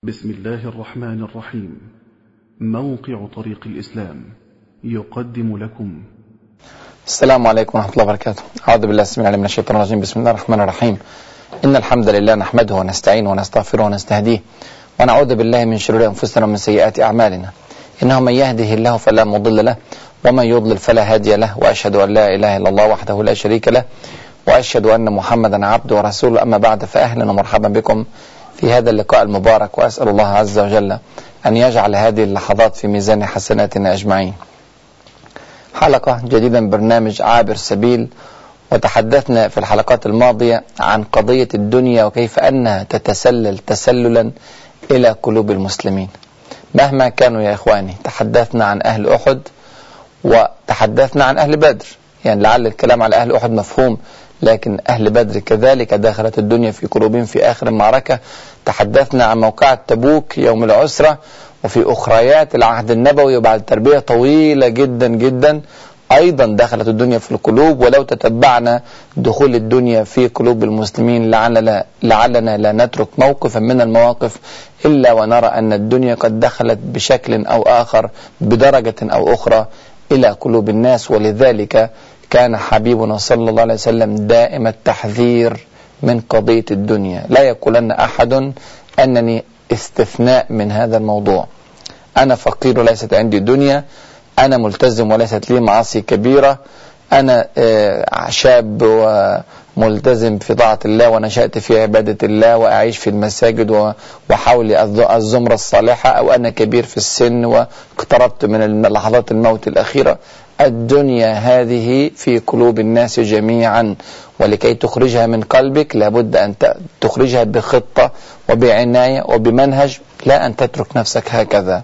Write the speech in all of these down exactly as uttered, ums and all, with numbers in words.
بسم الله الرحمن الرحيم. موقع طريق الإسلام يقدم لكم. السلام عليكم ورحمة الله وبركاته. أعوذ بالله السميع العليم من الشيطان الرجيم. بسم الله الرحمن الرحيم. إن الحمد لله نحمده ونستعينه ونستغفره ونستهديه ونعوذ بالله من شرور أنفسنا ومن سيئات أعمالنا. إنه من يهده الله فلا مضل له ومن يضلل فلا هادي له، وأشهد أن لا إله إلا الله وحده لا شريك له، وأشهد أن محمدا عبده ورسوله. أما بعد، فأهلا ومرحبا بكم في هذا اللقاء المبارك، وأسأل الله عز وجل أن يجعل هذه اللحظات في ميزان حسناتنا أجمعين. حلقة جديدة من برنامج عابر سبيل، وتحدثنا في الحلقات الماضية عن قضية الدنيا وكيف أنها تتسلل تسللا إلى قلوب المسلمين مهما كانوا. يا إخواني، تحدثنا عن أهل أحد وتحدثنا عن أهل بدر، يعني لعل الكلام على أهل أحد مفهوم، لكن أهل بدر كذلك دخلت الدنيا في قلوبهم في آخر المعركة. تحدثنا عن موقعة تبوك يوم العسرة، وفي أخريات العهد النبوي وبعد تربية طويلة جدا جدا أيضا دخلت الدنيا في القلوب. ولو تتبعنا دخول الدنيا في قلوب المسلمين لعلنا, لعلنا لا نترك موقفا من المواقف إلا ونرى أن الدنيا قد دخلت بشكل أو آخر بدرجة أو أخرى إلى قلوب الناس. ولذلك كان حبيبنا صلى الله عليه وسلم دائم التحذير من قضية الدنيا. لا يقولن أحد أنني استثناء من هذا الموضوع، أنا فقير وليست عندي دنيا، أنا ملتزم وليست لي معاصي كبيرة، أنا شاب وملتزم في طاعة الله ونشأت في عبادة الله وأعيش في المساجد وحولي الزمرة الصالحة، أو أنا كبير في السن واقتربت من لحظات الموت الأخيرة. الدنيا هذه في قلوب الناس جميعا، ولكي تخرجها من قلبك لابد أن تخرجها بخطة وبعناية وبمنهج، لا أن تترك نفسك هكذا.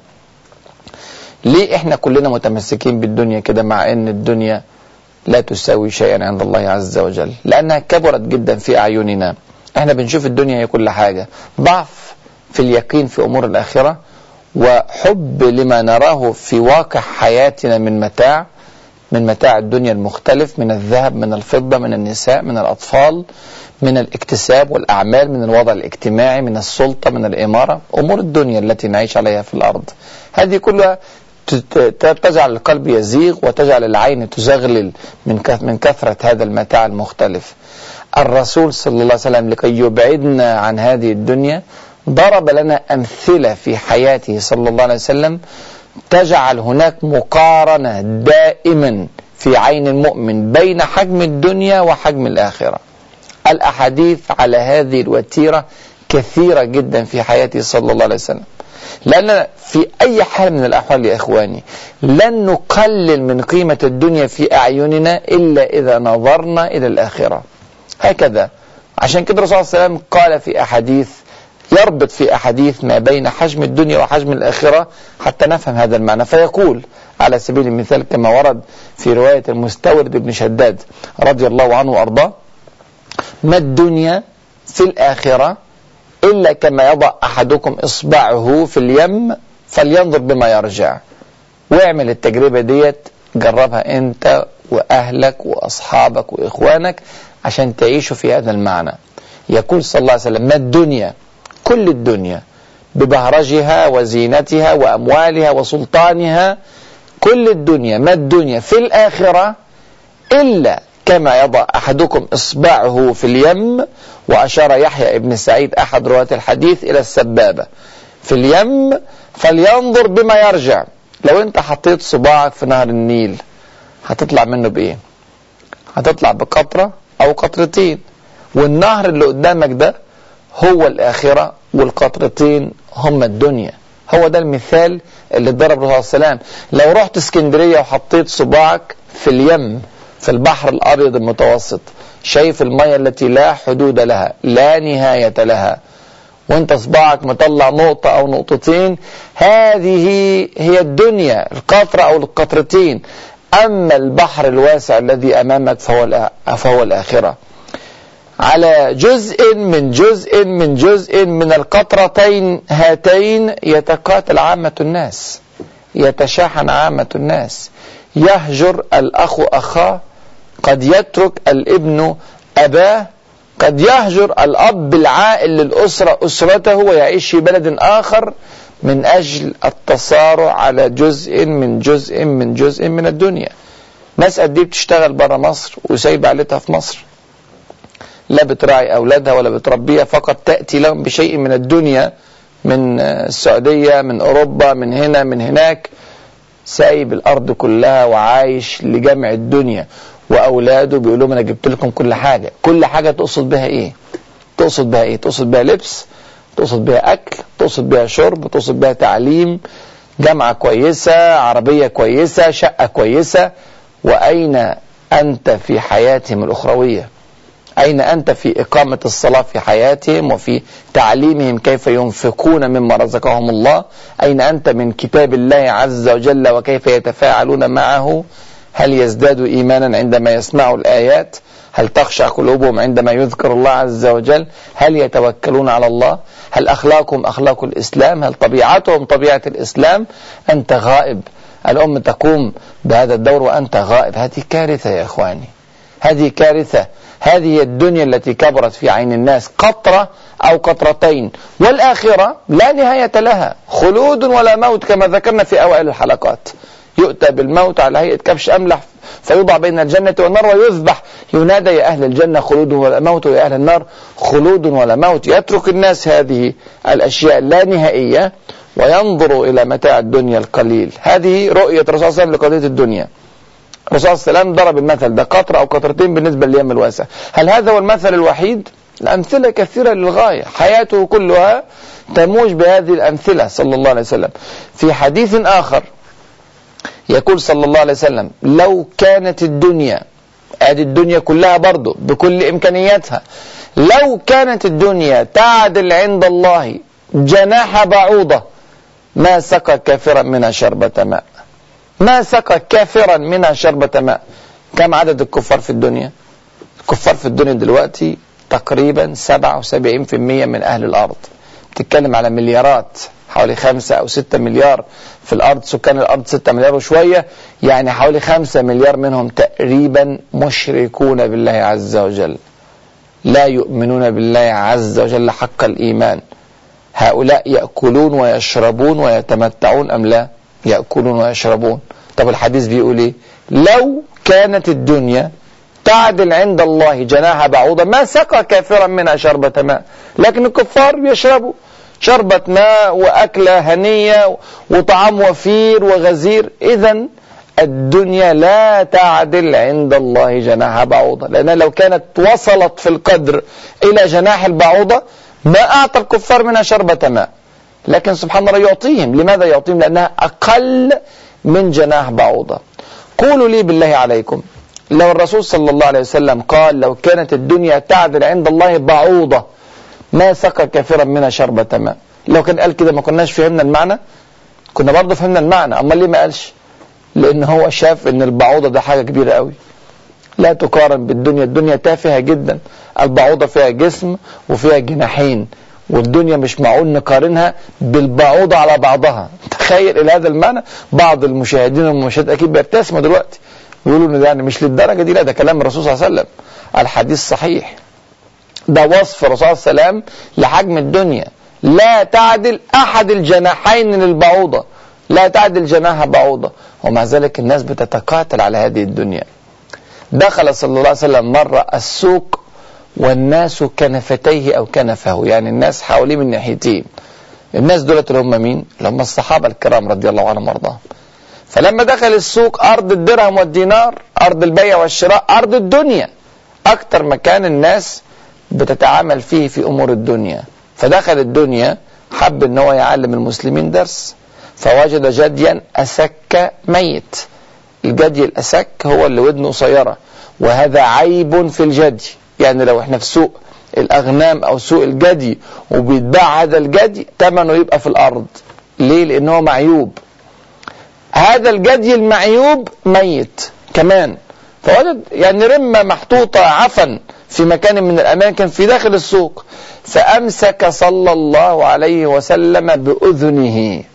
ليه إحنا كلنا متمسكين بالدنيا كده مع أن الدنيا لا تساوي شيئا عند الله عز وجل؟ لأنها كبرت جدا في أعيننا. إحنا بنشوف الدنيا هي كل حاجة، ضعف في اليقين في أمور الآخرة، وحب لما نراه في واقع حياتنا من متاع من متاع الدنيا المختلف، من الذهب، من الفضة، من النساء، من الأطفال، من الاكتساب والأعمال، من الوضع الاجتماعي، من السلطة، من الإمارة، أمور الدنيا التي نعيش عليها في الأرض. هذه كلها تجعل القلب يزيغ وتجعل العين تزغلل من كثرة هذا المتاع المختلف. الرسول صلى الله عليه وسلم لكي يبعدنا عن هذه الدنيا ضرب لنا أمثلة في حياته صلى الله عليه وسلم تجعل هناك مقارنة دائما في عين المؤمن بين حجم الدنيا وحجم الآخرة. الأحاديث على هذه الوتيرة كثيرة جدا في حياته صلى الله عليه وسلم، لأننا في أي حال من الأحوال يا إخواني لن نقلل من قيمة الدنيا في أعيننا إلا إذا نظرنا إلى الآخرة. هكذا عشان كده الرسول صلى الله عليه وسلم قال في أحاديث، يربط في أحاديث ما بين حجم الدنيا وحجم الآخرة حتى نفهم هذا المعنى. فيقول على سبيل المثال كما ورد في رواية المستورد بن شداد رضي الله عنه وأرضاه: ما الدنيا في الآخرة إلا كما يضع أحدكم إصبعه في اليم فلينظر بما يرجع. واعمل التجربة ديت، جربها أنت وأهلك وأصحابك وإخوانك عشان تعيشوا في هذا المعنى. يقول صلى الله عليه وسلم: ما الدنيا، كل الدنيا ببهرجها وزينتها وأموالها وسلطانها، كل الدنيا، ما الدنيا في الآخرة إلا كما يضع أحدكم إصبعه في اليم. وأشار يحيى ابن سعيد أحد رواة الحديث إلى السبابة في اليم فلينظر بما يرجع. لو أنت حطيت صباعك في نهر النيل هتطلع منه بإيه؟ هتطلع بقطرة أو قطرتين، والنهر اللي قدامك ده هو الآخرة والقطرتين هم الدنيا. هو ده المثال اللي ضرب الرسول صلى الله عليه وسلم. لو رحت اسكندرية وحطيت صباعك في اليم في البحر الأبيض المتوسط، شايف المية التي لا حدود لها لا نهاية لها، وانت صباعك مطلع نقطة أو نقطتين، هذه هي الدنيا، القطرة أو القطرتين. أما البحر الواسع الذي أمامك فهو, فهو الآخرة. على جزء من جزء من جزء من القطرتين هاتين يتقاتل عامة الناس، يتشاحن عامة الناس، يهجر الأخ أخاه، قد يترك الابن أباه، قد يهجر الأب العائل للأسرة أسرته ويعيش في بلد آخر من أجل التصارع على جزء من جزء من جزء من الدنيا. ناس قد ايه بتشتغل برا مصر وسايبة عيلتها في مصر، لا بتراعي أولادها ولا بتربيها، فقط تأتي لهم بشيء من الدنيا، من السعودية، من أوروبا، من هنا من هناك، سايب الأرض كلها وعايش لجمع الدنيا. وأولاده بيقول لهم أنا جبت لكم كل حاجة. كل حاجة تقصد بها إيه؟ تقصد بها إيه؟ تقصد بها لبس، تقصد بها أكل، تقصد بها شرب، تقصد بها تعليم، جامعة كويسة، عربية كويسة، شقة كويسة. وأين أنت في حياتهم الأخروية؟ أين أنت في إقامة الصلاة في حياتهم وفي تعليمهم كيف ينفقون مما رزقهم الله؟ أين أنت من كتاب الله عز وجل وكيف يتفاعلون معه؟ هل يزدادوا إيمانا عندما يسمعوا الآيات؟ هل تخشع قلوبهم عندما يذكر الله عز وجل؟ هل يتوكلون على الله؟ هل أخلاقهم أخلاق الإسلام؟ هل طبيعتهم طبيعة الإسلام؟ أنت غائب. الأم تقوم بهذا الدور وأنت غائب. هذه كارثة يا إخواني، هذه كارثة. هذه الدنيا التي كبرت في عين الناس قطرة أو قطرتين، والآخرة لا نهاية لها، خلود ولا موت كما ذكرنا في أوائل الحلقات. يؤتى بالموت على هيئة كبش أملح فيوضع بين الجنة والنار ويذبح، ينادى يا أهل الجنة خلود ولا موت ويا أهل النار خلود ولا موت. يترك الناس هذه الأشياء اللا نهائية وينظروا إلى متاع الدنيا القليل. هذه رؤية الرسول صلى الله عليه وسلم لقضية الدنيا. الرسول صلى الله عليه وسلم ضرب المثل ده قطرة أو قطرتين بالنسبة لليم الواسع. هل هذا هو المثل الوحيد؟ الأمثلة كثيرة للغاية، حياته كلها تموج بهذه الأمثلة صلى الله عليه وسلم. في حديث آخر يقول صلى الله عليه وسلم لو كانت الدنيا، ادي الدنيا كلها برضو بكل إمكانياتها، لو كانت الدنيا تعدل عند الله جناح بعوضة ما سقى كافرا منها شربة ماء. ما سقى كافرا منها شربة ماء. كم عدد الكفار في الدنيا؟ الكفار في الدنيا دلوقتي تقريبا سبعة وسبعين بالمئة من أهل الأرض. تتكلم على مليارات، حوالي خمسة أو ستة مليار في الأرض، سكان الأرض ستة مليار وشوية، يعني حوالي خمسة مليار منهم تقريبا مشركون بالله عز وجل، لا يؤمنون بالله عز وجل حق الإيمان. هؤلاء يأكلون ويشربون ويتمتعون أم لا؟ يأكلون ويشربون. طب الحديث بيقول ايه؟ لو كانت الدنيا تعدل عند الله جناح بعوضة ما سقى كافرا منها شربة ماء. لكن الكفار بيشربوا شربة ماء وأكلة هنية وطعام وفير وغزير. إذن الدنيا لا تعدل عند الله جناح بعوضة، لأن لو كانت وصلت في القدر إلى جناح البعوضة ما أعطى الكفار منها شربة ماء. لكن سبحان الله يعطيهم. لماذا يعطيهم؟ لأنها أقل من جناح بعوضة. قولوا لي بالله عليكم، لو الرسول صلى الله عليه وسلم قال لو كانت الدنيا تعدل عند الله بعوضة ما سقى كافرا منها شربة ماء، لو كان قال كده ما كناش فهمنا المعنى؟ كنا برضه فهمنا المعنى. أما ليه ما قالش؟ لأن هو شاف أن البعوضة ده حاجة كبيرة قوي، لا تقارن بالدنيا. الدنيا تافهة جدا. البعوضة فيها جسم وفيها جناحين، والدنيا مش معقول نقارنها بالبعوضة على بعضها. تخيل إلى هذا المعنى. بعض المشاهدين والمشاهدات أكيد بيبتسموا دلوقتي يقولوا إن ده يعني مش للدرجة دي. لا، ده كلام الرسول صلى الله عليه وسلم، الحديث صحيح. ده وصف الرسول صلى الله عليه وسلم لحجم الدنيا. لا تعدل أحد الجناحين للبعوضة، لا تعدل جناح بعوضة، ومع ذلك الناس بتتقاتل على هذه الدنيا. دخل صلى الله عليه وسلم مرة السوق والناس كنفتيه أو كنفه، يعني الناس حواليه من ناحيتين. الناس دولت اللي هم مين؟ اللي هم الصحابة الكرام رضي الله عنهم وارضاهم. فلما دخل السوق، أرض الدرهم والدينار، أرض البيع والشراء، أرض الدنيا، أكتر مكان الناس بتتعامل فيه في أمور الدنيا. فدخل الدنيا، حب ان هو يعلم المسلمين درس، فوجد جديا أسك ميت. الجدي الأسك هو اللي ودنه قصيرة، وهذا عيب في الجدي. يعني لو احنا في سوق الأغنام أو سوق الجدي وبيتباع هذا الجدي، ثمنه يبقى في الأرض. ليه؟ لأنه معيوب. هذا الجدي المعيوب ميت كمان. فوجد يعني رمة محطوطة عفن في مكان من الأماكن في داخل السوق، فأمسك صلى الله عليه وسلم بأذنه.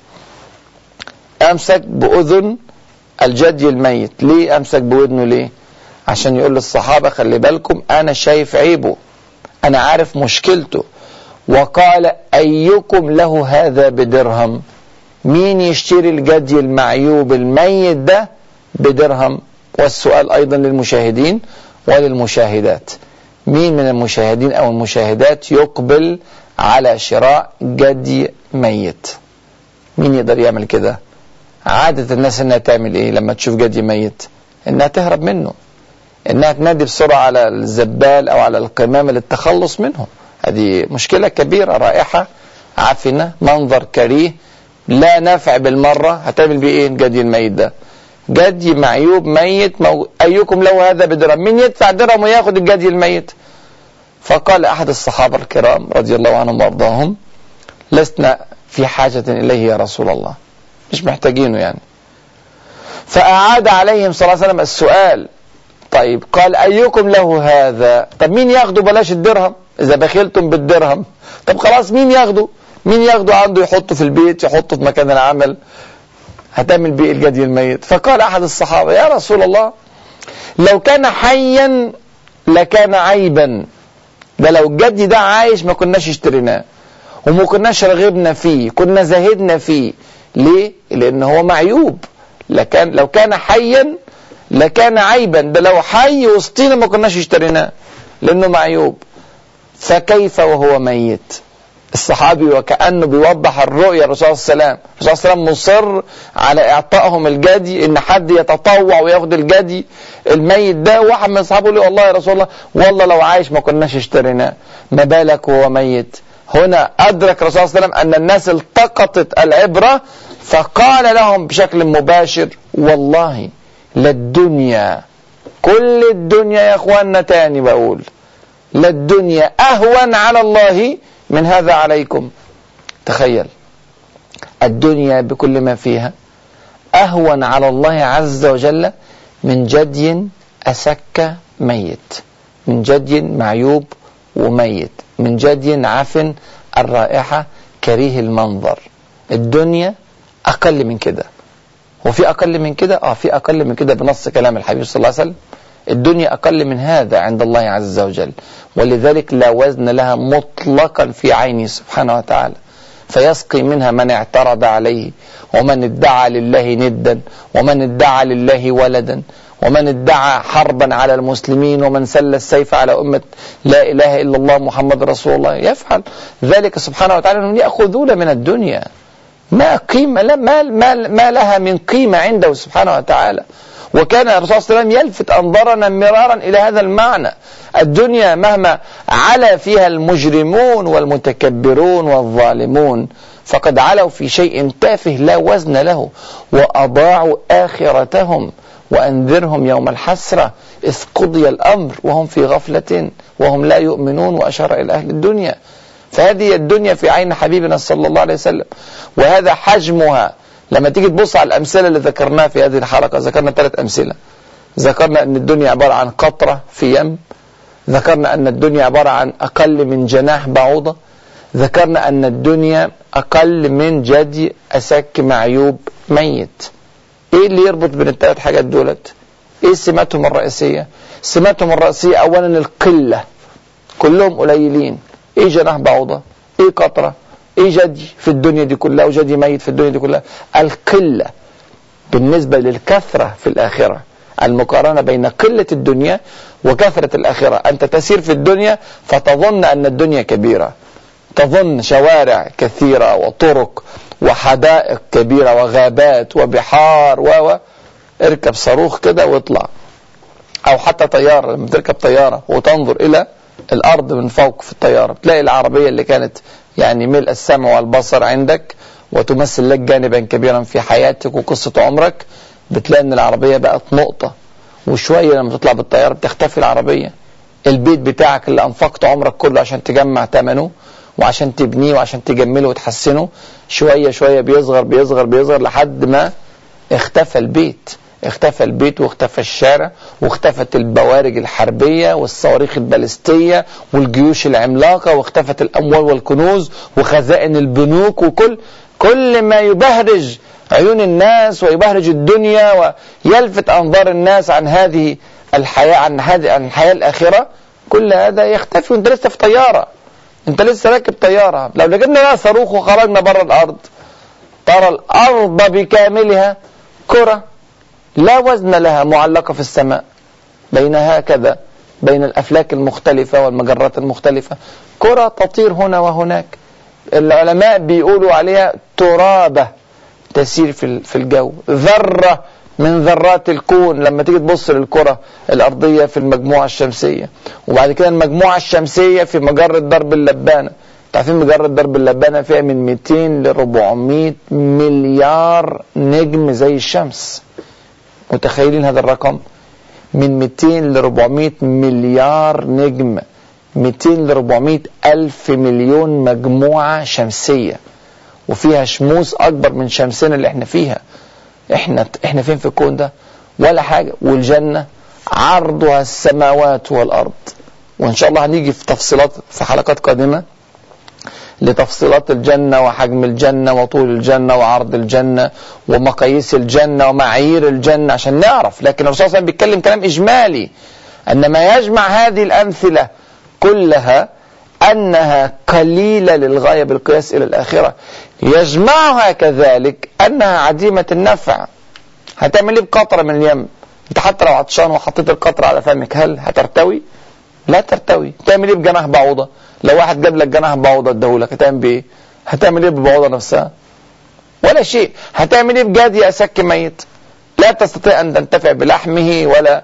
أمسك بأذن الجدي الميت. ليه أمسك بودنه؟ ليه؟ عشان يقول للصحابة خلي بالكم أنا شايف عيبه، أنا عارف مشكلته. وقال أيكم له هذا بدرهم؟ مين يشتري الجدي المعيوب الميت ده بدرهم؟ والسؤال أيضا للمشاهدين وللمشاهدات، مين من المشاهدين أو المشاهدات يقبل على شراء جدي ميت؟ مين يقدر يعمل كده؟ عادة الناس انها تعمل ايه لما تشوف جدي ميت؟ انها تهرب منه، انها تنادي بسرعة على الزبال او على القمامة للتخلص منه. هذه مشكلة كبيرة، رائحة عفنة، منظر كريه، لا نافع بالمرة. هتعمل بيه ايه الجدي الميت ده؟ جدي معيوب ميت مو... ايكم له هذا بدرهم؟ مين يدفع درهم وياخد الجدي الميت؟ فقال احد الصحابة الكرام رضي الله عنهم وارضاهم: لسنا في حاجة اليه يا رسول الله، مش محتاجينه يعني. فأعاد عليهم صلى الله عليه وسلم السؤال. طيب قال أيكم له هذا؟ طب مين ياخده بلاش الدرهم إذا بخلتم بالدرهم؟ طب خلاص مين ياخده؟ مين ياخده عنده يحطه في البيت، يحطه في مكان العمل؟ هتعمل بيه الجدي الميت. فقال أحد الصحابة: يا رسول الله، لو كان حيا لكان عيبا. ده لو الجدي ده عايش ما كناش اشتريناه وما كناش رغبنا فيه، كنا زهدنا فيه. ليه؟ لأن هو معيوب. لكان لو كان حيا لكان عيبا. ده لو حي وسطينا ما كناش اشتريناه لأنه معيوب. فكيف وهو ميت؟ الصحابي وكأنه بيوضح الرؤية الرسول صلى الله عليه وسلم. الرسول صلى الله عليه وسلم مصر على إعطائهم الجدي، إن حد يتطوع وياخد الجدي الميت ده. واحد من الصحابة يقول: والله يا رسول الله، والله لو عايش ما كناش اشتريناه، ما بالك وهو ميت؟ هنا أدرك الرسول صلى الله عليه وسلم أن الناس التقطت العبرة، فقال لهم بشكل مباشر: والله للدنيا، كل الدنيا يا أخواننا، تاني بقول للدنيا أهون على الله من هذا عليكم. تخيل الدنيا بكل ما فيها أهون على الله عز وجل من جدي أسك ميت، من جدي معيوب وميت، من جدي عفن الرائحة كريه المنظر. الدنيا أقل من كده. وفي أقل من كده؟ آه في أقل من كده بنص كلام الحبيب صلى الله عليه وسلم. الدنيا أقل من هذا عند الله عز وجل، ولذلك لا وزن لها مطلقا في عينه سبحانه وتعالى. فيسقي منها من اعترض عليه، ومن ادعى لله ندا، ومن ادعى لله ولدا، ومن ادعى حربا على المسلمين، ومن سل السيف على أمة لا إله إلا الله محمد رسول الله. يفعل ذلك سبحانه وتعالى أنهم يأخذون من الدنيا ما قيمة، لا ما, ما, ما لها من قيمة عنده سبحانه وتعالى. وكان الرسول صلى الله عليه وسلم يلفت أنظارنا مرارا إلى هذا المعنى. الدنيا مهما علا فيها المجرمون والمتكبرون والظالمون، فقد علوا في شيء تافه لا وزن له، وأضاعوا آخرتهم. وأنذرهم يوم الحسرة إذ قضي الأمر وهم في غفلة وهم لا يؤمنون، وأشار إلى أهل الدنيا. فهذه الدنيا في عين حبيبنا صلى الله عليه وسلم، وهذا حجمها. لما تيجي تبص على الأمثلة اللي ذكرناها في هذه الحلقة، ذكرنا ثلاث أمثلة. ذكرنا أن الدنيا عبارة عن قطرة في يم، ذكرنا أن الدنيا عبارة عن أقل من جناح بعوضة، ذكرنا أن الدنيا أقل من جدي أسك معيوب ميت. إيه اللي يربط بين الثلاث حاجات دولت؟ إيه سماتهم الرئيسية؟ سماتهم الرئيسية أولا القلة، كلهم قليلين. إيه جناح بعوضة؟ إيه قطرة؟ إيه جدي في الدنيا دي كلها وجدي ميت في الدنيا دي كلها؟ القلة بالنسبة للكثرة في الآخرة. المقارنة بين قلة الدنيا وكثرة الآخرة. أنت تسير في الدنيا فتظن أن الدنيا كبيرة، تظن شوارع كثيرة وطرق وحدائق كبيرة وغابات وبحار و اركب صاروخ كده واطلع، أو حتى طيارة. لما تركب طيارة وتنظر إلى الأرض من فوق في الطيارة، تلاقي العربية اللي كانت يعني ملء السمع والبصر عندك وتمثل لك جانبا كبيرا في حياتك وقصة عمرك، بتلاقي ان العربية بقت نقطة، وشوية لما تطلع بالطيارة بتختفي العربية. البيت بتاعك اللي أنفقت عمرك كله عشان تجمع ثمنه وعشان تبنيه وعشان تجمله وتحسنه، شوية شوية بيصغر بيصغر بيصغر لحد ما اختفى البيت. اختفى البيت واختفى الشارع واختفت البوارج الحربية والصواريخ البالستية والجيوش العملاقة، واختفت الأموال والكنوز وخزائن البنوك، وكل كل ما يبهرج عيون الناس ويبهرج الدنيا ويلفت أنظار الناس عن هذه الحياة، عن هذه عن الحياة الآخرة، كل هذا يختفي وانت لسه في طيارة، انت لسه راكب طيارة. لو جبنا بقى صاروخ وخرجنا بره الأرض ترى الأرض بكاملها كرة لا وزن لها معلقة في السماء، بين هكذا بين الأفلاك المختلفة والمجرات المختلفة كرة تطير هنا وهناك. العلماء بيقولوا عليها ترابة تسير في الجو، ذرة من ذرات الكون. لما تيجي تبص للكرة الأرضية في المجموعة الشمسية، وبعد كده المجموعة الشمسية في مجرة درب اللبانة. تعرفين مجرة درب اللبانة فيها من مئتين ل أربعمائة مليار نجم زي الشمس. متخيلين هذا الرقم؟ من مئتين ل أربعمائة مليار نجم، مئتين ل أربعمائة ألف مليون مجموعة شمسية، وفيها شموس أكبر من شمسنا اللي احنا فيها. احنا احنا فين في الكون ده؟ ولا حاجة. والجنة عرضها السماوات والأرض. وإن شاء الله هنيجي في تفصيلات في حلقات قادمة لتفصيلات الجنة وحجم الجنة وطول الجنة وعرض الجنة ومقاييس الجنة ومعايير الجنة عشان نعرف. لكن الرسول صلى الله عليه وسلم بيتكلم كلام إجمالي أن ما يجمع هذه الأمثلة كلها أنها قليلة للغاية بالقياس إلى الآخرة. يجمعها كذلك أنها عديمة النفع. هتعمل ايه بقطرة من اليم؟ انت حتى لو عطشان وحطيت القطرة على فمك هل هترتوي؟ لا ترتوي. تعمل ايه بجناح بعوضة؟ لو واحد جاب لك جناح بعوضة اداهولك هتعمل بايه؟ هتعمل ايه بالبعوضة نفسها؟ ولا شيء. هتعمل ايه بجدي أسك ميت؟ لا تستطيع أن تنتفع بلحمه ولا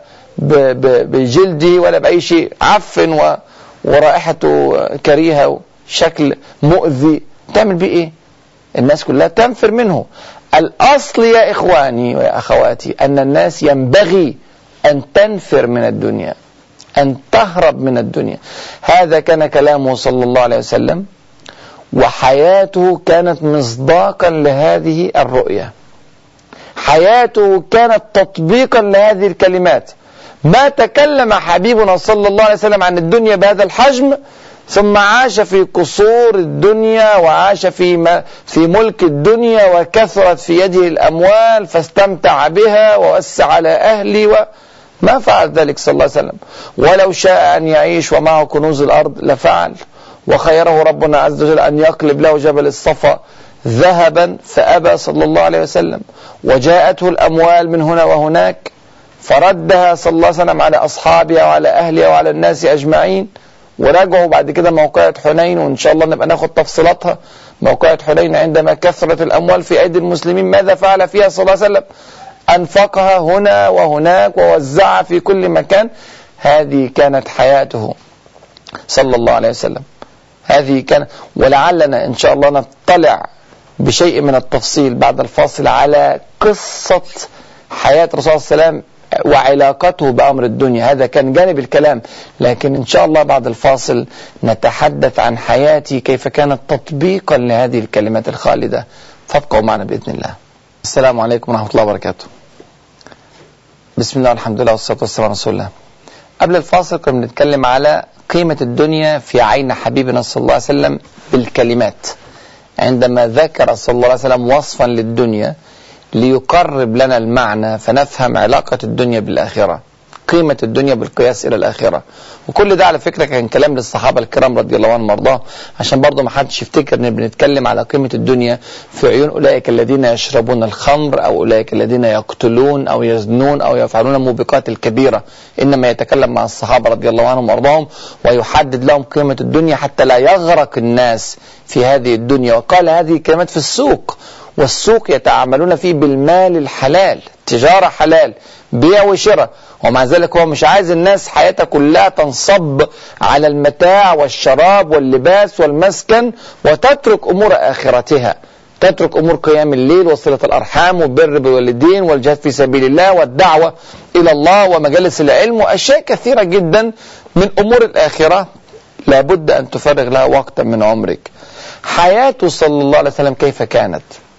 بجلده ولا بأي شيء، عفن و... ورائحته كريهة وشكل مؤذي، تعمل بيه ايه؟ الناس كلها تنفر منه. الأصل يا إخواني ويا أخواتي أن الناس ينبغي أن تنفر من الدنيا، أن تهرب من الدنيا. هذا كان كلامه صلى الله عليه وسلم، وحياته كانت مصداقا لهذه الرؤية. حياته كانت تطبيقا لهذه الكلمات. ما تكلم حبيبنا صلى الله عليه وسلم عن الدنيا بهذا الحجم ثم عاش في قصور الدنيا وعاش في في ملك الدنيا وكثرت في يده الأموال فاستمتع بها ووسع على أهله، وما فعل ذلك صلى الله عليه وسلم. ولو شاء أن يعيش ومعه كنوز الأرض لفعل، وخيره ربنا عز وجل أن يقلب له جبل الصفا ذهبا فأبى صلى الله عليه وسلم. وجاءته الأموال من هنا وهناك فردها صلى الله عليه وسلم على أصحابه وعلى أهله وعلى الناس أجمعين، ورجعوا بعد كده موقعة حنين، وإن شاء الله نبقى ناخد تفصيلاتها. موقعة حنين عندما كثرت الأموال في أيدي المسلمين ماذا فعل فيها صلى الله عليه وسلم؟ أنفقها هنا وهناك ووزعها في كل مكان. هذه كانت حياته صلى الله عليه وسلم. هذه كانت. ولعلنا إن شاء الله نطلع بشيء من التفصيل بعد الفاصل على قصة حياة الرسول صلى الله عليه وسلم وعلاقته بأمر الدنيا. هذا كان جانب الكلام، لكن إن شاء الله بعد الفاصل نتحدث عن حياتي كيف كانت تطبيقا لهذه الكلمات الخالدة. فابقوا معنا بإذن الله. السلام عليكم ورحمة الله وبركاته. بسم الله والحمد لله والصلاة والسلام على رسول الله. قبل الفاصل كنا بنتكلم على قيمة الدنيا في عين حبيبنا صلى الله عليه وسلم بالكلمات، عندما ذكر صلى الله عليه وسلم وصفا للدنيا ليقرب لنا المعنى فنفهم علاقة الدنيا بالآخرة، قيمة الدنيا بالقياس إلى الآخرة. وكل ده على فكرة كان كلام للصحابة الكرام رضي الله عنهم وارضاهم، عشان برضو ما حدش يفتكر ان بنتكلم على قيمة الدنيا في عيون أولئك الذين يشربون الخمر أو أولئك الذين يقتلون أو يزنون أو يفعلون الموبقات الكبيرة. إنما يتكلم مع الصحابة رضي الله عنهم وارضاهم ويحدد لهم قيمة الدنيا حتى لا يغرق الناس في هذه الدنيا. وقال هذه كلمات في السوق، والسوق يتعاملون فيه بالمال الحلال، تجارة حلال، بيع وشراء، ومع ذلك هو مش عايز الناس حياتها كلها تنصب على المتاع والشراب واللباس والمسكن وتترك أمور آخرتها، تترك أمور قيام الليل وصلة الأرحام والبر بالوالدين والجهاد في سبيل الله والدعوة إلى الله ومجالس العلم وأشياء كثيرة جدا من أمور الآخرة لابد أن تفرغ لها وقتا من عمرك. حياته صلى الله عليه وسلم كيف كانت؟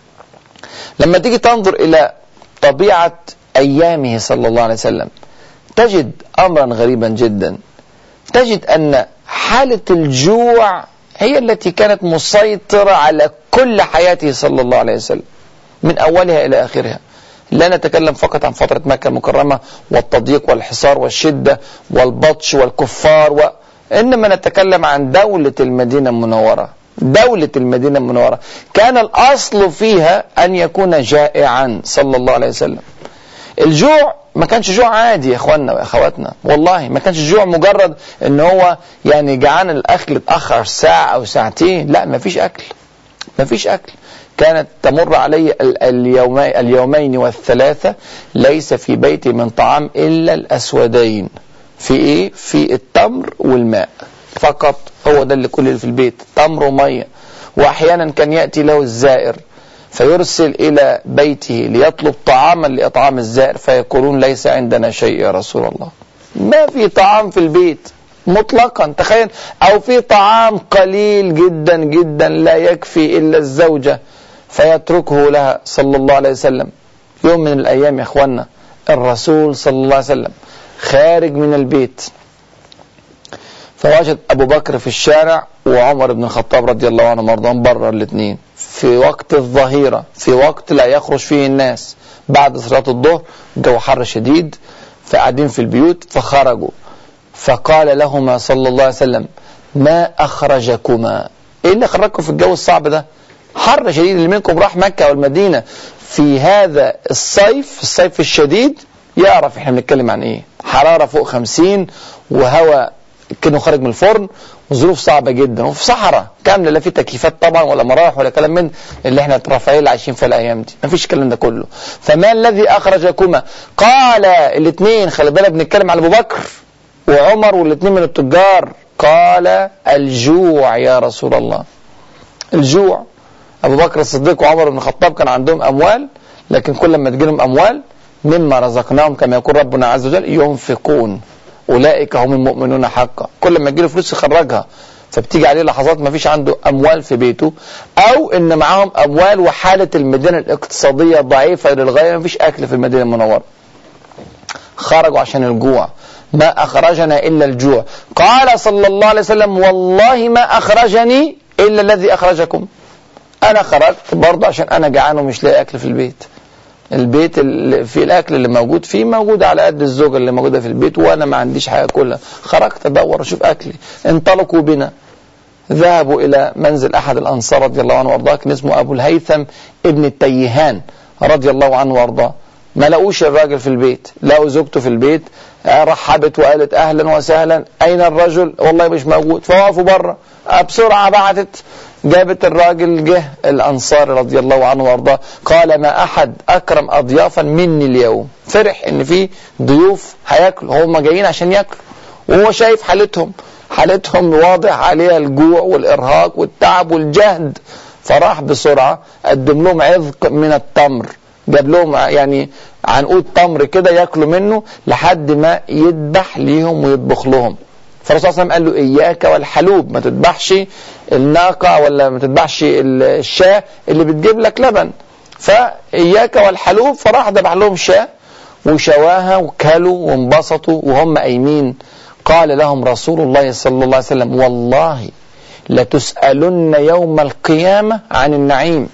لما تيجي تنظر إلى طبيعة أيامه صلى الله عليه وسلم تجد أمرا غريبا جدا. تجد أن حالة الجوع هي التي كانت مسيطرة على كل حياته صلى الله عليه وسلم من أولها إلى آخرها. لا نتكلم فقط عن فترة مكة المكرمة والتضييق والحصار والشدة والبطش والكفار إنما نتكلم عن دولة المدينة المنورة. دولة المدينة المنورة كان الأصل فيها أن يكون جائعا صلى الله عليه وسلم. الجوع ما كانش جوع عادي يا اخواننا واخواتنا، والله ما كانش جوع مجرد ان هو يعني جعان الاكل اتاخر ساعه او ساعتين، لا ما فيش اكل، ما فيش اكل. كانت تمر علي اليومين, اليومين والثلاثه ليس في بيتي من طعام الا الاسودين، في ايه؟ في التمر والماء فقط، هو ده اللي كل اللي في البيت، تمر وميه. واحيانا كان ياتي له الزائر فيرسل إلى بيته ليطلب طعاما لإطعام الزائر فيقولون ليس عندنا شيء يا رسول الله، ما في طعام في البيت مطلقا، تخيل، أو في طعام قليل جدا جدا لا يكفي إلا الزوجة فيتركه لها صلى الله عليه وسلم. يوم من الأيام يا إخوانا الرسول صلى الله عليه وسلم خارج من البيت فوجد أبو بكر في الشارع وعمر بن الخطاب رضي الله عنه وارضاهم بره الاثنين في وقت الظهيرة، في وقت لا يخرج فيه الناس بعد صلاة الظهر، جو حر شديد، فقاعدين في البيوت فخرجوا. فقال لهما صلى الله عليه وسلم ما أخرجكما؟ إيه اللي خرجكم في الجو الصعب ده؟ حر شديد، اللي منكم راح مكة والمدينة في هذا الصيف، الصيف الشديد، يعرف احنا بنتكلم عن ايه. حرارة فوق خمسين وهواء كأنه خارج من الفرن وظروف صعبة جدا وفي صحراء كاملة، لا في تكييفات طبعا ولا مراوح ولا كلام من اللي احنا الرافعين عايشين في الأيام دي، ما فيش الكلام ده كله. فما الذي أخرجكما؟ قال الاثنين، خلي بالك بنتكلم على أبو بكر وعمر والاثنين من التجار، قال الجوع يا رسول الله، الجوع. أبو بكر الصديق وعمر بن الخطاب كان عندهم أموال، لكن كل ما تجيلهم أموال مما رزقناهم كما يقول ربنا عز وجل ينفقون، أولئك هم المؤمنون حقا. كل ما تجيله فلوس يخرجها، فبتيجي عليه لحظات ما فيش عنده أموال في بيته، أو إن معاهم أموال وحالة المدينة الاقتصادية ضعيفة للغاية، ما فيش أكل في المدينة المنورة. خرجوا عشان الجوع، ما أخرجنا إلا الجوع. قال صلى الله عليه وسلم والله ما أخرجني إلا الذي أخرجكم، أنا خرجت برضه عشان أنا جعان ومش لاقي أكل في البيت. البيت اللي في الأكل اللي موجود فيه موجود على قد الزوجة اللي موجودة في البيت، وأنا ما عنديش حاجة كلها. خرجت أدور أشوف أكلي. انطلقوا بنا، ذهبوا إلى منزل أحد الأنصار رضي الله عنه وارضاه، كان اسمه أبو الهيثم ابن التيهان رضي الله عنه وارضاه. ما لقوش الراجل في البيت، لقوا زوجته في البيت، رحبت وقالت أهلا وسهلا، أين الرجل؟ والله مش موجود. فوقفوا بره، بسرعة بعتت جابت الراجل، جه الأنصار رضي الله عنه وارضاه، قال ما أحد أكرم أضيافا مني اليوم. فرح إن في ضيوف هياكلوا، هم جايين عشان ياكلوا، وهو شايف حالتهم، حالتهم واضح عليها الجوع والإرهاق والتعب والجهد. فراح بسرعة قدم لهم عذق من التمر، جاب لهم يعني عنقود تمر كده ياكلوا منه لحد ما يذبح ليهم ويطبخ لهم. فالرسول صلى الله عليه وسلم قال له إياك والحلوب، ما تذبحش الناقة ولا ما تذبحش الشاة اللي بتجيب لك لبن، فإياك والحلوب. فراح ذبح لهم شاة وشواها وكلوا وانبسطوا وهم قايمين. قال لهم رسول الله صلى الله عليه وسلم والله لتسألن يوم القيامة عن النعيم،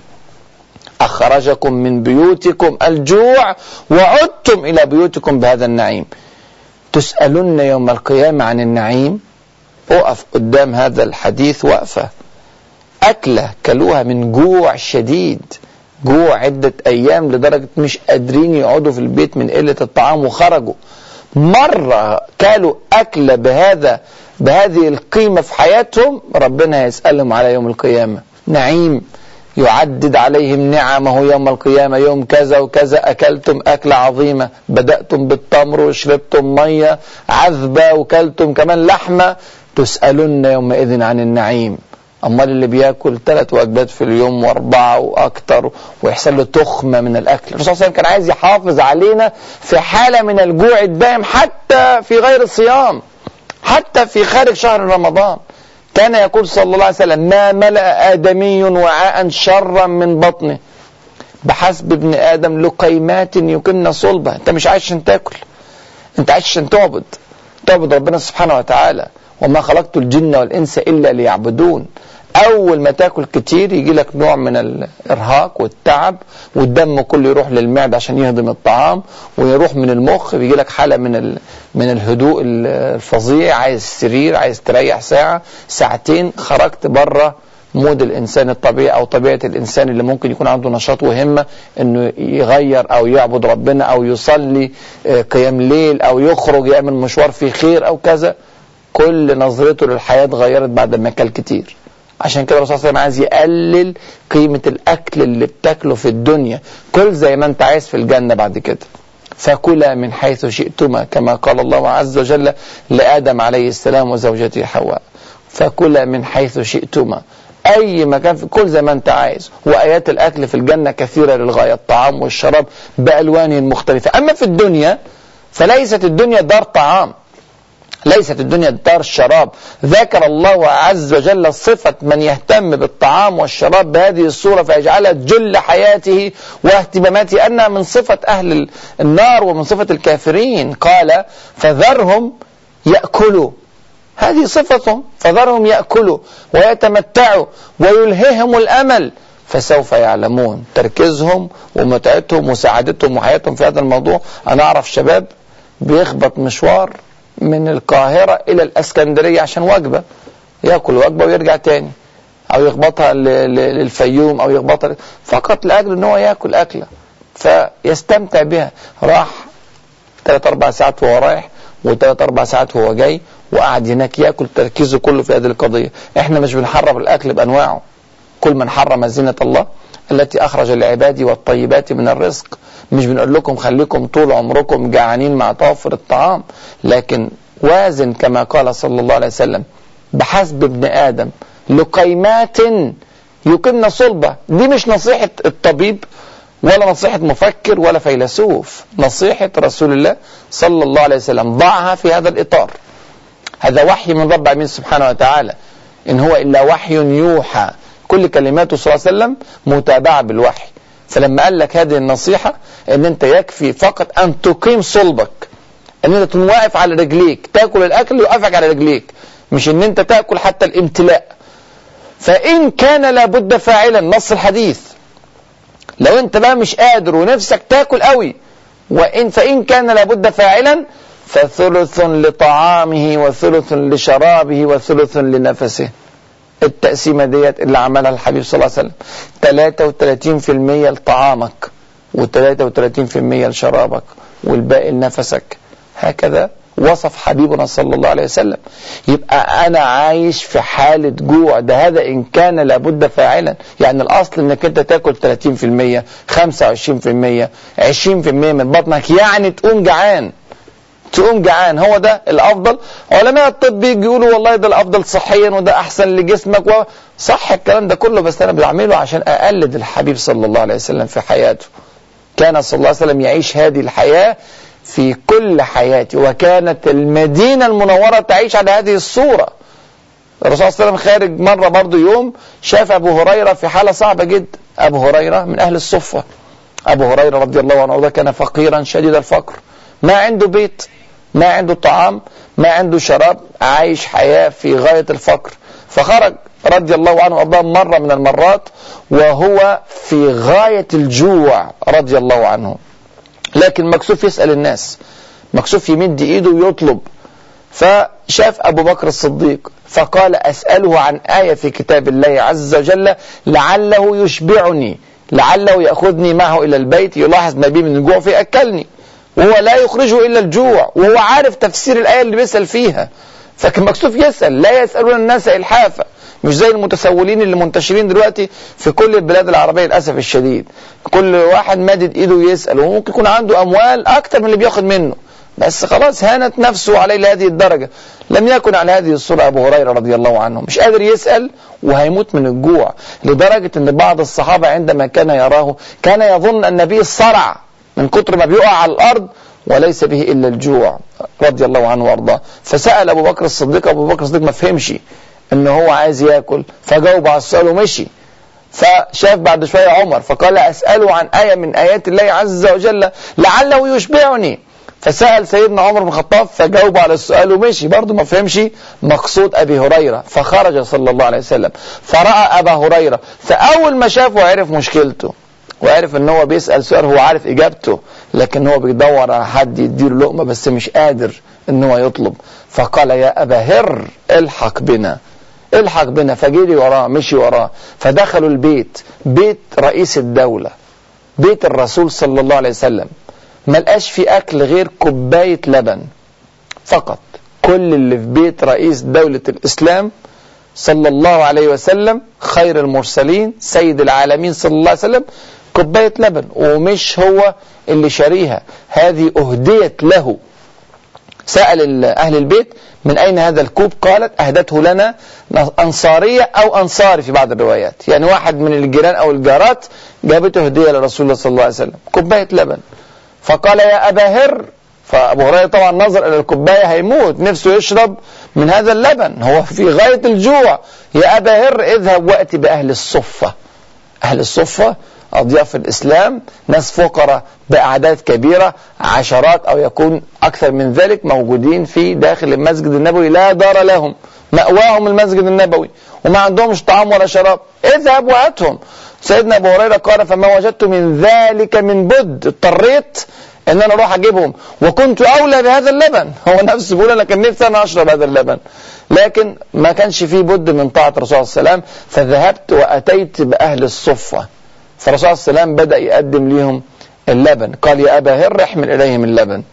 أخرجكم من بيوتكم الجوع وعدتم إلى بيوتكم بهذا النعيم، تسألن يوم القيامة عن النعيم. وقف قدام هذا الحديث وقفة، أكلة كلوها من جوع شديد، جوع عدة أيام لدرجة مش قادرين يقعدوا في البيت من قلة الطعام، وخرجوا مرة كلوا أكلة بهذا بهذه القيمة في حياتهم، ربنا يسألهم على يوم القيامة نعيم، يعدد عليهم نعمه يوم القيامة، يوم كذا وكذا أكلتم أكلة عظيمة، بدأتم بالتمر وشربتم مية عذبة وكلتم كمان لحمة، تسألون يومئذ عن النعيم. أمال اللي بياكل ثلاث وجبات في اليوم وأربعة وأكتر ويحصل له تخمة من الأكل. الرسول صلى الله عليه وسلم كان عايز يحافظ علينا في حالة من الجوع الدائم حتى في غير الصيام، حتى في خارج شهر رمضان. كان يقول صلى الله عليه وسلم ما ملأ آدمي وعاء شرا من بطنه، بحسب ابن آدم لقيمات يكن صلبة. انت مش عايش عشان تاكل، انت عايش عشان تعبد تعبد ربنا سبحانه وتعالى. وما خلقت الجن والإنس إلا ليعبدون. أول ما تاكل كتير يجي لك نوع من الإرهاق والتعب، والدم كله يروح للمعدة عشان يهضم الطعام، ويروح من المخ بيجي لك حالة من من الهدوء الفظيع، عايز سرير، عايز تريح ساعة ساعتين، خرجت بره مود الإنسان الطبيعي أو طبيعة الإنسان اللي ممكن يكون عنده نشاط وهمة إنه يغير أو يعبد ربنا أو يصلي قيام ليل أو يخرج يعمل مشوار فيه خير أو كذا. كل نظرته للحياة اتغيرت بعد ما أكل كتير. عشان كده الرسول صلى الله عليه وسلم عايز يقلل قيمة الأكل اللي بتاكله في الدنيا. كل زي ما أنت عايز في الجنة بعد كده. فكلا من حيث شئتما كما قال الله عز وجل لآدم عليه السلام وزوجته حواء. فكلا من حيث شئتما، أي مكان في كل زي ما أنت عايز. وآيات الأكل في الجنة كثيرة للغاية، الطعام والشراب بألوانه المختلفة. أما في الدنيا فليست الدنيا دار طعام، ليست الدنيا دار شراب. ذكر الله عز وجل صفة من يهتم بالطعام والشراب بهذه الصورة فيجعلها جل حياته واهتماماته أنها من صفة أهل النار ومن صفة الكافرين. قال فذرهم يأكلوا، هذه صفتهم، فذرهم يأكلوا ويتمتعوا ويلههم الأمل فسوف يعلمون. تركيزهم ومتعتهم وسعادتهم وحياتهم في هذا الموضوع. أنا أعرف شباب بيخبط مشوار من القاهرة إلى الأسكندرية عشان وجبة، يأكل وجبة ويرجع تاني، أو يخبطها للفيوم، أو يخبطها فقط لأجل أنه يأكل أكلة فيستمتع بها. راح ثلاث أربع ساعات وهو رايح وثلاث أربع ساعات وهو جاي، وقعد هناك يأكل، تركيزه كله في هذه القضية. إحنا مش بنحرم الأكل بأنواعه. كل من حرم زينة الله التي أخرج لعبادي والطيبات من الرزق. مش بنقول لكم خليكم طول عمركم جعانين مع توفر الطعام، لكن وازن كما قال صلى الله عليه وسلم بحسب ابن آدم لقيمات يكن صلبة. دي مش نصيحة الطبيب ولا نصيحة مفكر ولا فيلسوف، نصيحة رسول الله صلى الله عليه وسلم. ضعها في هذا الإطار. هذا وحي من رب العالمين سبحانه وتعالى، إن هو إلا وحي يوحى. كل كلماته صلى الله عليه وسلم متابعة بالوحي. فلما قال لك هذه النصيحة ان انت يكفي فقط ان تقيم صلبك، ان انت تكون واقف على رجليك، تاكل الاكل يوقفك على رجليك، مش ان انت تاكل حتى الامتلاء. فان كان لابد فاعلا، نص الحديث، لو انت بقى مش قادر ونفسك تاكل قوي، وان فان كان لابد فاعلا فثلث لطعامه وثلث لشرابه وثلث لنفسه. التقسيمة ديت اللي عملها الحبيب صلى الله عليه وسلم، ثلاثة وثلاثين بالمئة لطعامك وثلاثة وثلاثين بالمئة لشرابك والباقي لنفسك. هكذا وصف حبيبنا صلى الله عليه وسلم. يبقى أنا عايش في حالة جوع، ده هذا إن كان لابد فاعلا. يعني الأصل إنك أنت تاكل ثلاثين بالمئة، خمسة وعشرين بالمئة، عشرين بالمئة من بطنك، يعني تقوم جعان، تقوم جعان. هو ده الأفضل. علماء الطب يقولوا والله ده الأفضل صحيا وده أحسن لجسمك، وصح الكلام ده كله، بس أنا بعمله عشان أقلد الحبيب صلى الله عليه وسلم في حياته. كان صلى الله عليه وسلم يعيش هذه الحياة في كل حياته، وكانت المدينة المنورة تعيش على هذه الصورة. الرسول صلى الله عليه وسلم خارج مرة برضو يوم شاف أبو هريرة في حالة صعبة جدا. أبو هريرة من أهل الصفة. أبو هريرة رضي الله عنه كان فقيرا شديد الفقر، ما عنده بيت، ما عنده طعام، ما عنده شراب، عايش حياة في غاية الفقر. فخرج رضي الله عنه وارضاه مرة من المرات وهو في غاية الجوع رضي الله عنه، لكن مكسوف يسأل الناس، مكسوف يمد ايده ويطلب. فشاف أبو بكر الصديق فقال أسأله عن آية في كتاب الله عز وجل لعله يشبعني، لعله يأخذني معه إلى البيت يلاحظ ما بي من الجوع فيأكلني، وهو لا يخرجه إلا الجوع، وهو عارف تفسير الآية اللي بيسأل فيها. فكان مكسوف يسأل. لا يسألون الناس إلحافا، مش زي المتسولين اللي منتشرين دلوقتي في كل البلاد العربية للأسف الشديد. كل واحد مادد إيده يسأل، وممكن يكون عنده أموال أكتر من اللي بياخد منه، بس خلاص هانت نفسه عليه لهذه الدرجة. لم يكن على هذه الصورة أبو هريرة رضي الله عنه، مش قادر يسأل وهيموت من الجوع، لدرجة أن بعض الصحابة عندما كان يراه كان يظن أن النبي صرع من كتر ما بيقع على الأرض وليس به إلا الجوع رضي الله عنه وارضاه. فسأل أبو بكر الصديق، أبو بكر الصديق ما فهمش إن هو عايز يأكل، فجاوب على السؤال ومشي. فشاف بعد شوية عمر فقال أسأله عن آية من آيات الله عز وجل لعله يشبعني. فسأل سيدنا عمر بن الخطاب فجاوب على السؤال ومشي، برضه ما فهمش مقصود أبي هريرة. فخرج صلى الله عليه وسلم فرأى أبا هريرة، فأول ما شافه عرف مشكلته وعرف ان هو بيسأل سؤال هو عارف إجابته، لكن هو بيدور على حد يديله لقمة بس مش قادر ان هو يطلب. فقال يا أبا هر الحق بنا الحق بنا، فجري وراه مشي وراه. فدخلوا البيت، بيت رئيس الدولة، بيت الرسول صلى الله عليه وسلم، ما لقاش في أكل غير كوباية لبن فقط. كل اللي في بيت رئيس دولة الإسلام صلى الله عليه وسلم، خير المرسلين سيد العالمين صلى الله عليه وسلم، كوباية لبن، ومش هو اللي شاريها، هذه أهديت له. سأل أهل البيت من أين هذا الكوب؟ قالت أهدته لنا أنصارية أو أنصاري في بعض الروايات، يعني واحد من الجيران أو الجارات جابته هدية لرسول الله صلى الله عليه وسلم كوباية لبن. فقال يا أبا هر، فأبو هريرة طبعا نظر إلى الكوباية هيموت، نفسه يشرب من هذا اللبن، هو في غاية الجوع. يا أبا هر اذهب وأتي بأهل الصفة. أهل الصفة أضياف الإسلام، ناس فقراء بأعداد كبيرة، عشرات أو يكون أكثر من ذلك، موجودين في داخل المسجد النبوي، لا دار لهم، مأواهم المسجد النبوي وما عندهمش طعام ولا شراب، اذهب وأتهم. سيدنا أبو هريرة قال فما وجدت من ذلك من بد، اضطريت ان انا اروح اجيبهم، وكنت اولى بهذا اللبن. هو نفسه بيقول انا كان نفسي انا اشرب هذا اللبن، لكن ما كانش فيه بد من طاعة الرسول صلى الله عليه وسلم. فذهبت واتيت باهل الصفة، فالرسول صلى الله عليه وسلم بدأ يقدم لهم اللبن. قال يا ابا هر احمل اليهم اللبن.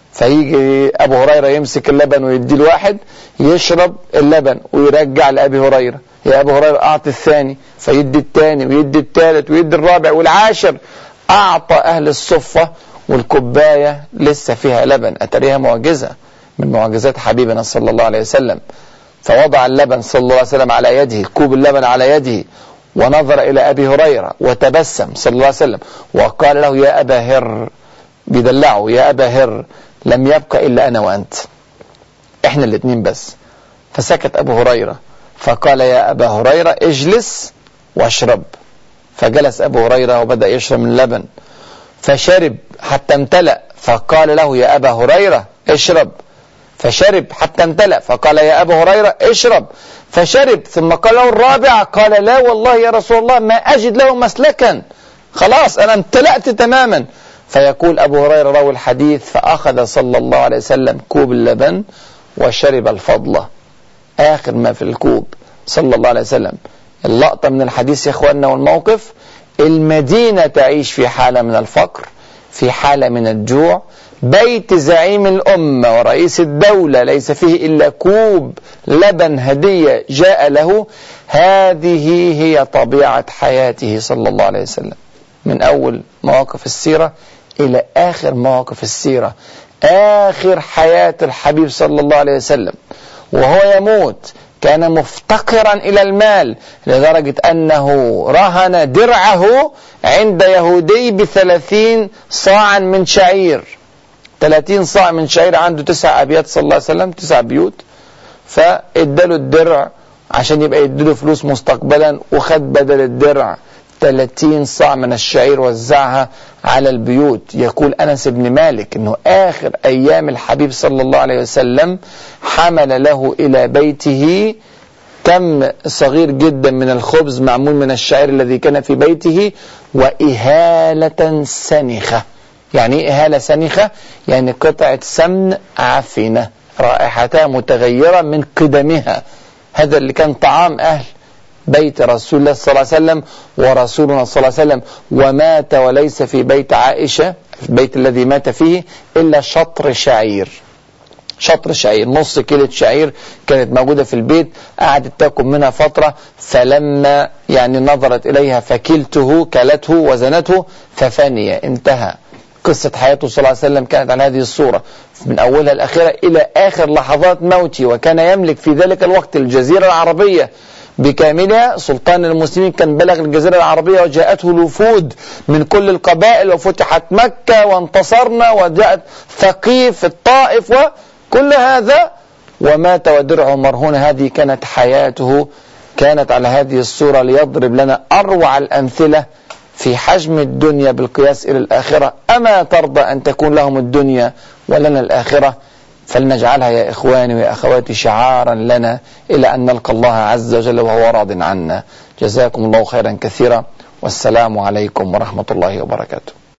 فيجي ابو هريرة يمسك اللبن ويدي الواحد يشرب اللبن ويرجع لابي هريرة، يا ابو هريرة اعطي الثاني، فيدي الثاني ويدي الثالث ويدي الرابع والعاشر. اعطى اهل الصفة والكوباية لسه فيها لبن. أتريها معجزة من معجزات حبيبنا صلى الله عليه وسلم. فوضع اللبن صلى الله عليه وسلم على يده، كوب اللبن على يده، ونظر إلى أبي هريرة وتبسم صلى الله عليه وسلم وقال له يا أبا هر، بيدلعه، يا أبا هر لم يبقى إلا أنا وأنت، إحنا الاثنين بس. فسكت أبو هريرة فقال يا أبا هريرة اجلس واشرب. فجلس أبو هريرة وبدأ يشرب من اللبن، فشرب حتى امتلأ. فقال له يا أبا هريرة اشرب، فشرب حتى امتلأ. فقال يا أبا هريرة اشرب، فشرب. ثم قال له الرابع، قال لا والله يا رسول الله ما أجد له مسلكا، خلاص أنا امتلأت تماما. فيقول أبو هريرة راوي الحديث فأخذ صلى الله عليه وسلم كوب اللبن وشرب الفضلة، آخر ما في الكوب صلى الله عليه وسلم. اللقطة من الحديث يا إخواننا والموقف، المدينة تعيش في حالة من الفقر، في حالة من الجوع، بيت زعيم الأمة ورئيس الدولة ليس فيه إلا كوب لبن هدية جاء له. هذه هي طبيعة حياته صلى الله عليه وسلم، من أول مواقف السيرة إلى آخر مواقف السيرة. آخر حياة الحبيب صلى الله عليه وسلم وهو يموت كان مفتقرا إلى المال، لدرجة أنه رهن درعه عند يهودي بثلاثين صاعا من شعير. ثلاثين صاع من شعير، عنده تسع أبيات صلى الله عليه وسلم، تسع بيوت، فاداله الدرع عشان يبقى يديله فلوس مستقبلا، وخد بدل الدرع ثلاثين صاع من الشعير وزعها على البيوت. يقول أنس بن مالك أنه آخر أيام الحبيب صلى الله عليه وسلم حمل له إلى بيته كم صغير جدا من الخبز معمول من الشعير الذي كان في بيته، وإهالة سنخة. يعني إيه إهالة سنخة؟ يعني قطعة سمن عفنة رائحتها متغيرة من قدمها. هذا اللي كان طعام أهل بيت رسول الله صلى الله عليه وسلم ورسولنا صلى الله عليه وسلم. ومات وليس في بيت عائشة، في البيت الذي مات فيه، إلا شطر شعير، شطر شعير، نص كيلة شعير كانت موجودة في البيت، قعدت تاكل منها فترة، فلما يعني نظرت إليها فكلته، كلته وزنته ففني، انتهى. قصة حياته صلى الله عليه وسلم كانت على هذه الصورة من أولها الأخيرة إلى آخر لحظات موته. وكان يملك في ذلك الوقت الجزيرة العربية بكاملها، سلطان المسلمين كان بلغ الجزيرة العربية وجاءته الوفود من كل القبائل، وفتحت مكة وانتصرنا، وجاءت ثقيف الطائف وكل هذا، ومات ودرعه مرهون. هذه كانت حياته، كانت على هذه الصورة ليضرب لنا أروع الأمثلة في حجم الدنيا بالقياس إلى الآخرة، أما ترضى أن تكون لهم الدنيا ولنا الآخرة؟ فلنجعلها يا إخواني ويا أخواتي شعارا لنا إلى أن نلقى الله عز وجل وهو راض عنا. جزاكم الله خيرا كثيرا، والسلام عليكم ورحمة الله وبركاته.